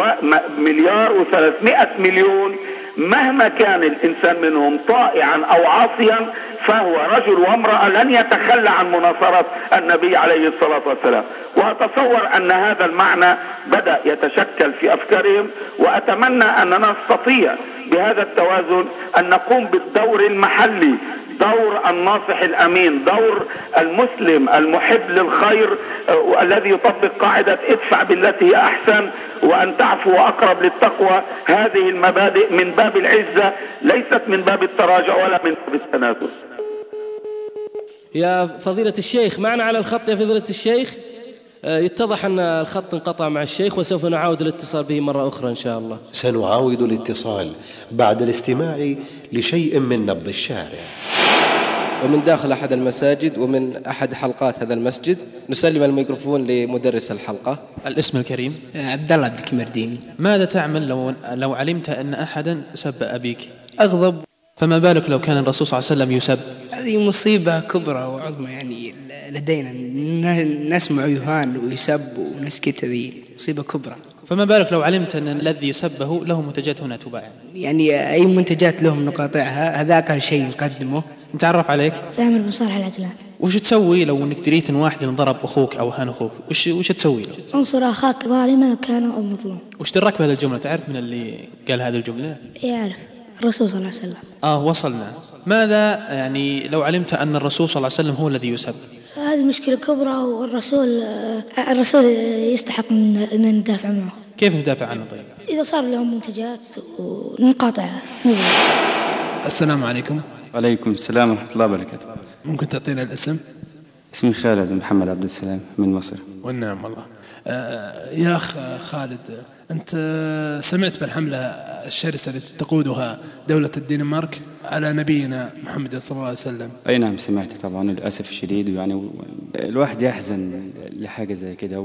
1,300,000,000. مهما كان الإنسان منهم طائعا أو عاصيا فهو رجل وامرأة لن يتخلى عن مناصرة النبي عليه الصلاة والسلام. وأتصور أن هذا المعنى بدأ يتشكل في أفكارهم، وأتمنى أننا نستطيع بهذا التوازن أن نقوم بالدور المحلي، دور الناصح الأمين، دور المسلم المحب للخير الذي يطبق قاعدة ادفع بالتي هي أحسن وأن تعفو أقرب للتقوى. هذه المبادئ من باب العزة، ليست من باب التراجع ولا من باب التنازل. يا فضيلة الشيخ، معنا على الخط يا فضيلة الشيخ. يتضح أن الخط انقطع مع الشيخ، وسوف نعاود الاتصال به مرة أخرى إن شاء الله. سنعاود الاتصال بعد الاستماع لشيء من نبض الشارع. ومن داخل أحد المساجد ومن أحد حلقات هذا المسجد نسلم الميكروفون لمدرس الحلقة. الاسم الكريم؟ عبد الله عبد الكمرديني. ماذا تعمل لو علمت أن أحدا سب أبيك؟ أغضب. فما بالك لو كان الرسول صلى الله عليه وسلم يسب؟ هذه مصيبة كبرى وعظمى، يعني لدينا نسمع يهان ويسب ونسكت، هذه مصيبة كبرى. فما بالك لو علمت أن الذي يسبه له منتجات هنا تباع؟ يعني أي منتجات لهم نقاطعها، هذا أقل شيء نقدمه. نتعرف عليك؟ ثامر بن صالح العجلان. وش تسوي لو انك دريت ان واحد ضرب اخوك او هان اخوك؟ وش تسوي له؟ انصر اخاك ظالما كان او مظلوم. وش درك بهذه الجمله؟ تعرف من اللي قال هذه الجمله؟ يعرف الرسول صلى الله عليه وسلم. وصلنا. ماذا يعني لو علمت ان الرسول صلى الله عليه وسلم هو الذي يسب؟ هذه مشكله كبرى، والرسول يستحق ان ندافع معه. كيف ندافع عنه طيب؟ اذا صار لهم منتجات ونقاطعها. السلام عليكم. وعليكم السلام ورحمة الله وبركاته. ممكن تعطينا الاسم؟ اسمي خالد محمد عبد السلام من مصر. والنعم الله. يا أخ خالد، أنت سمعت بالحملة الشرسة التي تقودها دولة الدنمارك على نبينا محمد صلى الله عليه وسلم؟ أي نعم سمعت طبعا، للأسف الشديد. يعني الواحد يحزن لحاجة زي كده،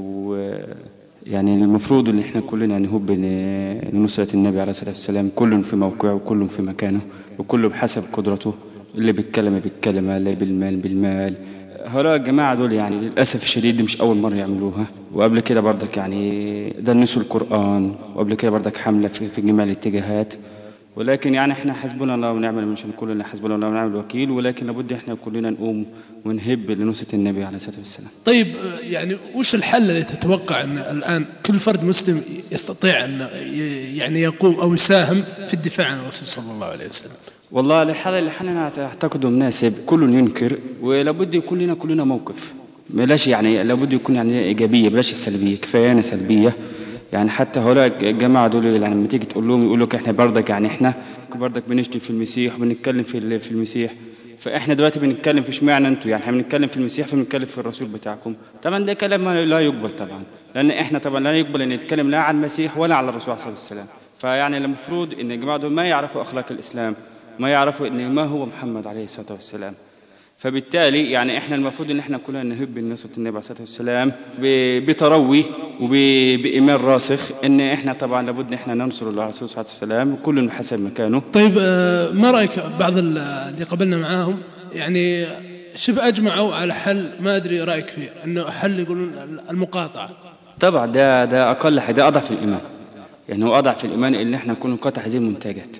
يعني المفروض ان احنا كلنا نهب لنصرة النبي عليه الصلاة والسلام، كل في موقعه وكل في مكانه وكل بحسب قدرته، اللي بالكلمة بالكلمة، اللي بالمال بالمال. هؤلاء الجماعة دول يعني للأسف الشديد مش أول مرة يعملوها، وقبل كده بردك يعني دنسوا القرآن، وقبل كده بردك حملة في جميع الاتجاهات. ولكن يعني احنا حسبنا الله ونعم الوكيل، مش هنقول ان حسبنا الله ونعم الوكيل، ولكن لابد احنا كلنا نقوم ونهب لنصرة النبي عليه الصلاة والسلام. طيب يعني وش الحل الذي تتوقع ان الآن كل فرد مسلم يستطيع ان يعني يقوم او يساهم في الدفاع عن الرسول صلى الله عليه وسلم؟ والله الحل اللي احنا اعتقده مناسب، كل ينكر، ولابد يكون لنا كلنا موقف، بلاش يعني لابد يكون يعني ايجابيه، بلاش السلبيه، كفايه سلبيه. يعني حتى هؤلاء الجماعه دول يعني لما تيجي تقول لهم يقول لك احنا بردك يعني احنا بردك بنشتم في المسيح وبنتكلم في المسيح، فاحنا دلوقتي بنتكلم في اشمعنى انتوا، يعني احنا بنتكلم في المسيح فبنتكلم في الرسول بتاعكم. طبعا ده كلام لا يقبل طبعا، لان احنا طبعا لا يقبل ان نتكلم لا عن المسيح ولا على الرسول صلى الله عليه وسلم. فيعني المفروض ان الجماعه دول ما يعرفوا اخلاق الاسلام، ما يعرفوا ان ما هو محمد عليه الصلاه والسلام. فبالتالي يعني احنا المفروض ان احنا كلنا نهب لنصرة النبي عليه الصلاه والسلام بتروي وبإيمان راسخ ان احنا طبعا لابد احنا ننصر الله الرسول صلى الله عليه وسلم، وكل بحسب مكانه. طيب ما رايك بعض اللي قبلنا معاهم يعني شبه اجمعوا على حل، ما ادري رايك فيه، انه حل يقولون المقاطعه؟ طبعا ده اقل حاجه، ده اضعف الايمان. يعني هو اضعف الايمان ان احنا نكون نقاطع هذه المنتجات.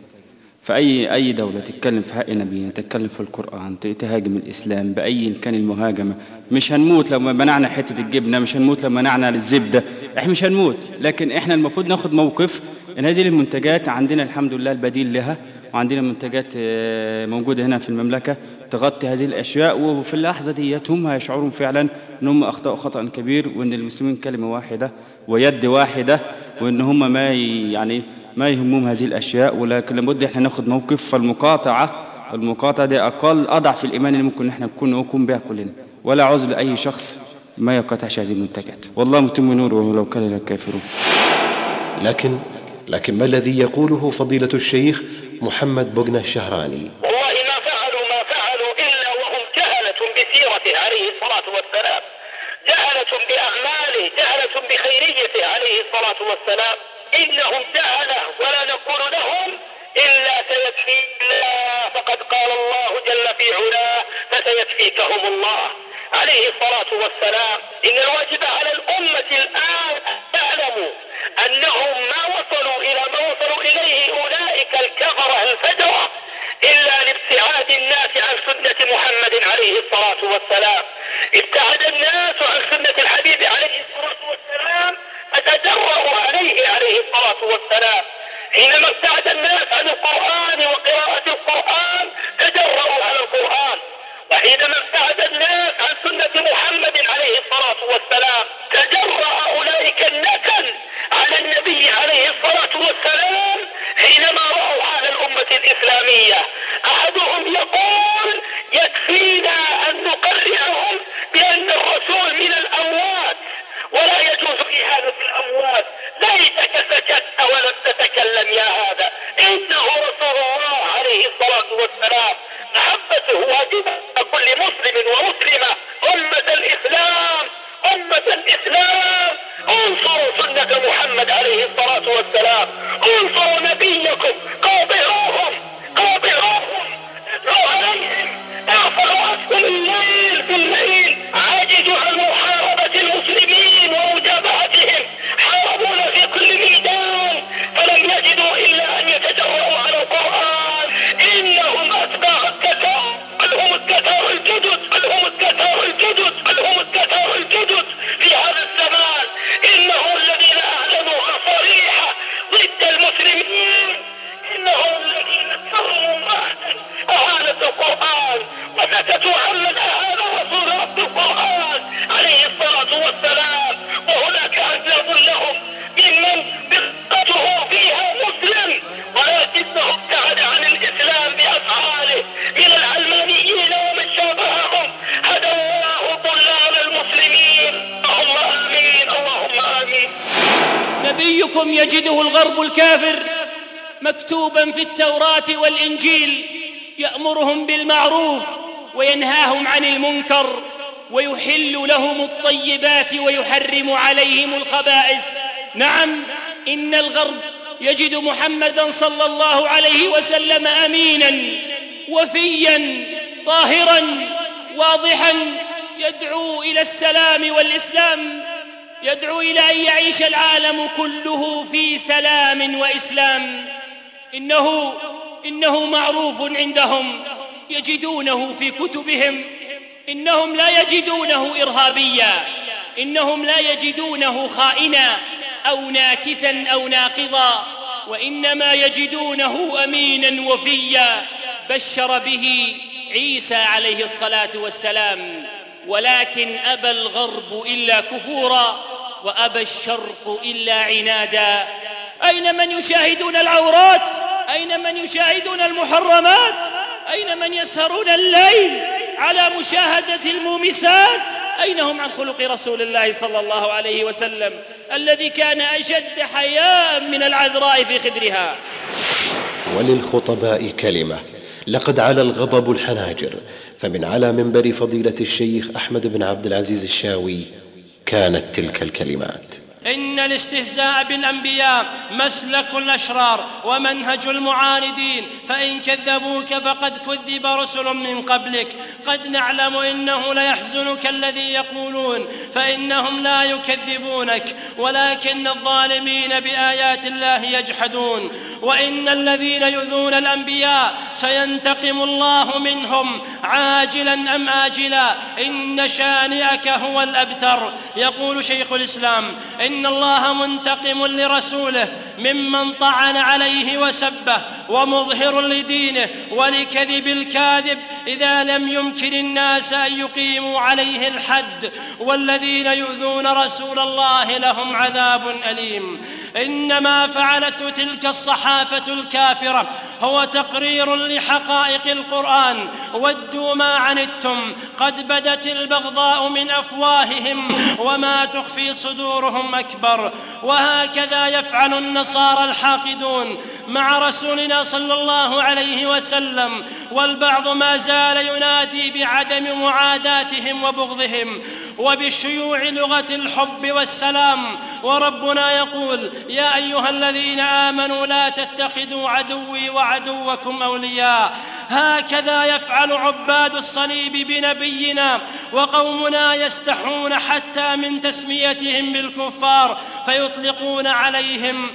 فأي دولة تتكلم في حق نبينا، تتكلم في القرآن، تهاجم الإسلام بأي كان المهاجمة، مش هنموت لو منعنا حتة الجبنة، مش هنموت لو منعنا الزبدة، احنا مش هنموت. لكن احنا المفروض ناخد موقف ان هذه المنتجات عندنا الحمد لله البديل لها، وعندنا منتجات موجودة هنا في المملكة تغطي هذه الأشياء. وفي اللحظة دي هم هيشعرون فعلا أنهم أخطأوا خطأ كبير، وأن المسلمين كلمة واحدة ويد واحدة، وإن هم ما يهمهم هذه الأشياء، ولكن لابد إحنا ناخد موقف. فالمقاطعة دي أضعف الإيمان اللي ممكن إحنا نقوم بها كلنا، ولا عذر لأي شخص ما يقاطعش هذه المنتجات. والله متم نوره ولو كره الكافرون. لكن ما الذي يقوله فضيلة الشيخ محمد بوغنا الشهراني؟ والله ما فعلوا إلا وهم جهلة بسيرته عليه الصلاة والسلام، جهلة بأعماله، جهلة بخيريته عليه الصلاة والسلام. إنهم جهلة ولا نقول لهم إلا سيكفي الله، فقد قال الله جل في علاه فسيكفيكهم الله عليه الصلاة والسلام. إن الواجب على الأمة الآن تعلموا أنهم ما وصلوا إلى ما وصلوا إليه أولئك الكفرة الفجرة إلا لابتعاد الناس عن سنة محمد عليه الصلاة والسلام. ابتعد الناس عن سنة الحبيب عليه الصلاة والسلام فتجرؤوا عليه الصلاة والسلام. حينما ابتعد الناس عن القرآن وقراءة القرآن تجرؤوا على القرآن، وحينما ابتعد الناس عن سنة محمد عليه الصلاة والسلام تجرأ أولئك النكل على النبي عليه الصلاة والسلام حينما رأوا حال الأمة الإسلامية. أحدهم يقول يكفينا أن نقررهم بأن الرسول من الأموات ولا يجوز إهانة الأموات. ليتك سكت ولم تتكلم يا هذا، إنه رسول الله عليه الصلاة والسلام. محبته واجبة كل مسلم ومسلمة. أمة الإسلام انصروا سنة محمد عليه الصلاة والسلام، انصروا نبيكم، قاطعوهم ادعوا عليهم، اغفروا عنكم الليل في الليل، عاجزوا عن محاربة المسلمين ومجابهتهم، حاربونا في كل ميدان فلم يجدوا إلا أن يتجرؤوا على القرآن. إنهم أتباع التتار، بل هم التتار الجدد في هذا الزمان. إنهم الذين أعلنوا صريحة ضد المسلمين، إنهم الذين كرموا مهدا أهانة القرآن وسكتوا عمن أهان رسول رب القرآن عليه الصلاة والسلام. وهناك أغلب لهم ممن بقته فيها مسلم ولكنه ابتعد عن الإسلام بأفعاله من العلمانيين ومن شابههم. هدى الله ضلال المسلمين. اللهم آمين، اللهم آمين. نبيكم يجده الغرب الكافر مكتوبا في التوراة والإنجيل، يأمرهم بالمعروف وينهاهم عن المنكر ويحل لهم الطيبات ويحرم عليهم الخبائث. نعم، إن الغرب يجد محمدا صلى الله عليه وسلم أمينا وفيا طاهرا واضحا، يدعو إلى السلام والإسلام، يدعو إلى أن يعيش العالم كله في سلام وإسلام. إنه معروف عندهم، يجدونه في كتبهم. إنهم لا يجدونه إرهابيا، إنهم لا يجدونه خائنا أو ناكثا أو ناقضا، وإنما يجدونه أمينا وفيا بشر به عيسى عليه الصلاة والسلام. ولكن أبى الغرب إلا كفورا وأبى الشرق إلا عنادا. أين من يشاهدون العورات؟ أين من يشاهدون المحرمات؟ أين من يسهرون الليل على مشاهدة المومسات؟ أين هم عن خلق رسول الله صلى الله عليه وسلم الذي كان أشد حياء من العذراء في خدرها؟ وللخطباء كلمة: لقد علا الغضب الحناجر. فمن على منبر فضيلة الشيخ أحمد بن عبد العزيز الشاوي كانت تلك الكلمات: إن الاستهزاء بالأنبياء مسلك الأشرار ومنهج المعاندين، فإن كذبوك فقد كذب رسل من قبلك. قد نعلم إنه ليحزنك الذي يقولون، فإنهم لا يكذبونك ولكن الظالمين بآيات الله يجحدون. وإن الذين يؤذون الأنبياء سينتقم الله منهم عاجلا أم آجلا، إن شانئك هو الأبتر. يقول شيخ الإسلام: إن الله منتقم لرسوله ممن طعن عليه وسبه، ومظهر لدينه ولكذب الكاذب إذا لم يمكن الناس أن يقيموا عليه الحد. والذين يؤذون رسول الله لهم عذاب أليم. إنما فعلته تلك الصحافة الكافرة هو تقرير لحقائق القرآن. ودوا ما عنتم قد بدت البغضاء من أفواههم وما تخفي صدورهم أكبر. وهكذا يفعل النصارى الحاقدون مع رسولنا صلى الله عليه وسلم، والبعض ما زال ينادي بعدم معاداتهم وبغضهم وبشيوع لغة الحب والسلام. وربنا يقول: يا أيها الذين آمنوا لا تتخذوا عدوي وعدوكم أولياء. هكذا يفعل عباد الصليب بنبينا، وقومنا يستحون حتى من تسميتهم بالكفار فيطلقون عليهم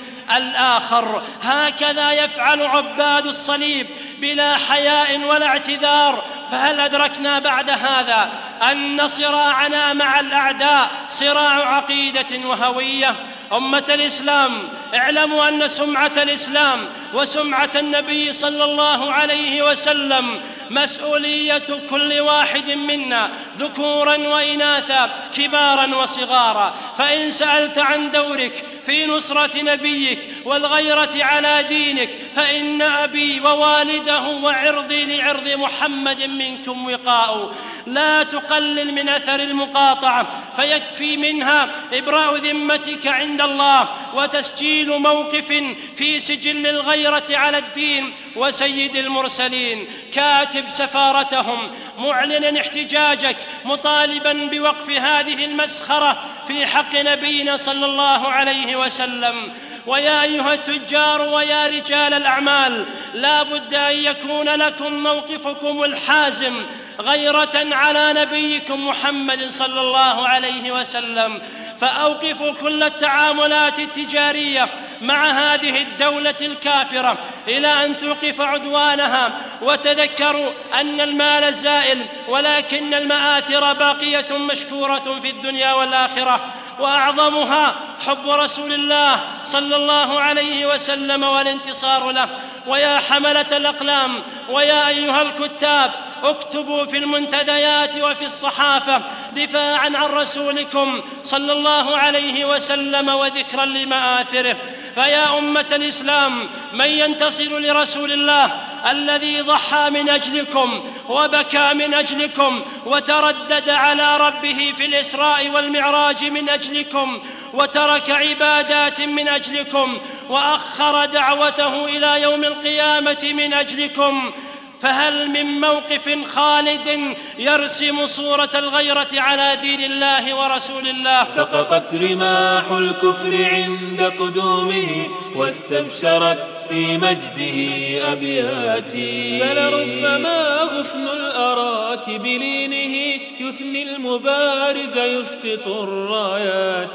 الآخر. هكذا يفعل عباد الصليب بلا حياء ولا اعتذار. فهل أدركنا بعد هذا أن صراعنا مع الأعداء صراع عقيدة وهوية؟ أمة الإسلام، اعلموا أن سمعة الإسلام وسمعة النبي صلى الله عليه وسلم مسؤولية كل واحد منا، ذكورا وإناثا، كبارا وصغارا. فإن سألت عن دورك في نصرة نبيك والغيرة على دينك فإن أبي ووالده وعرضي لعرض محمد منكم وقاء. لا تقلل من أثر المقاطعة، فيكفي منها إبراء ذمتك عند الله وتسجيل موقف في سجل الغيرة على الدين وسيد المرسلين. كاتب سفارتهم معلنا احتجاجك مطالبا بوقف هذه المسخرة في حق نبينا صلى الله عليه وسلم. ويا أيها التجار ويا رجال الأعمال، لا بد أن يكون لكم موقفكم الحازم غيرة على نبيكم محمد صلى الله عليه وسلم. فأوقفوا كل التعاملات التجارية مع هذه الدولة الكافرة إلى أن توقف عدوانها. وتذكروا أن المال زائل، ولكن المآثر باقية مشكورة في الدنيا والآخرة، وأعظمها حب رسول الله صلى الله عليه وسلم والانتصار له. ويا حملة الأقلام ويا أيها الكتاب، اكتبوا في المنتديات وفي الصحافة دفاعا عن رسولكم صلى الله عليه وسلم وذكرا لمآثره. فيا أمة الإسلام، من ينتصر لرسول الله الذي ضحى من أجلكم وبكى من أجلكم وتردد على ربه في الإسراء والمعراج من أجلكم وترك عبادات من أجلكم وأخر دعوته إلى يوم القيامة من أجلكم، فهل من موقف خالد يرسم صورة الغيرة على دين الله ورسول الله؟ سقطت رماح الكفر عند قدومه واستبشرت في مجده أبياتي. فلربما غصن الأراك بلينه يثني المبارز يسقط الرايات،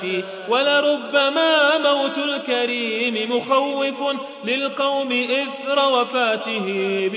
ولربما موت الكريم مخوف للقوم إثر وفاته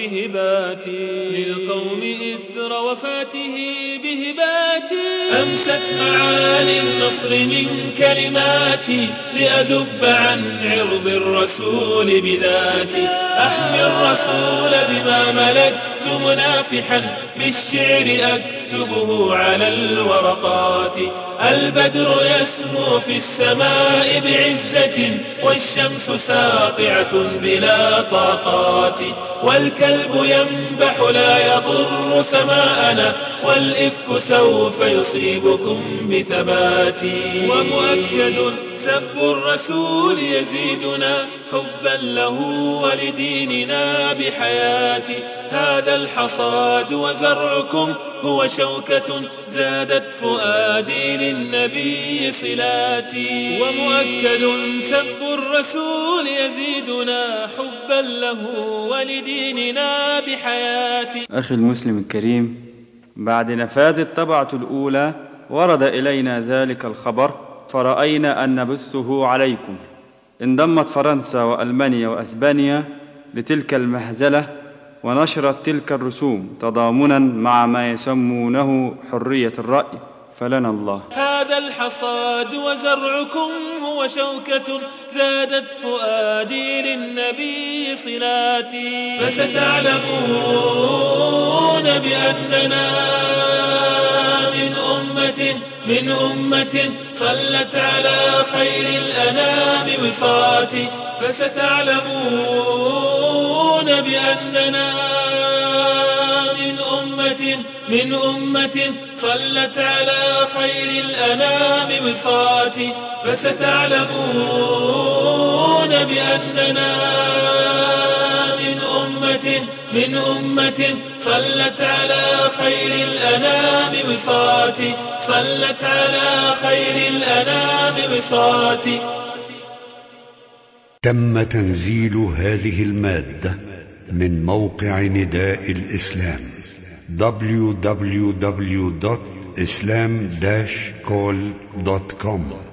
بهباتي. أمست معالي النصر من كلماتي لأذب عن عرض الرسول بذاتي. أحمي الرسول بما ملكت منافحا بالشعر أكتبه على الورقات. البدر يسمو في السماء بعزة والشمس ساطعة بلا طاقات، والكلب ينبح لا يضر سماءنا والإفك سوف يصيبكم بثبات. ومؤكد سب الرسول يزيدنا حبا له ولديننا بحياتي. هذا الحصاد وزرعكم هو شوكة زادت فؤادي للنبي صلاتي. ومؤكد سب الرسول يزيدنا حبا له ولديننا بحياتي. أخي المسلم الكريم، بعد نفاذ الطبعة الأولى ورد إلينا ذلك الخبر فرأينا أن نبثه عليكم. انضمت فرنسا وألمانيا وأسبانيا لتلك المهزلة ونشرت تلك الرسوم تضامنا مع ما يسمونه حرية الرأي، فلنا الله. هذا الحصاد وزرعكم هو شوكة زادت فؤادي للنبي صلاتي. فستعلمون بأننا من أمة من أمة صلت على خير الأنام وصاتي فستعلمون بأننا من أمة صلت على خير الأنام وصاتي فستعلمون بأننا من أمة صلت على خير الأنام وصاتي صلت على خير الأنام وصاتي. تم تنزيل هذه المادة من موقع نداء الإسلام www.islam-call.com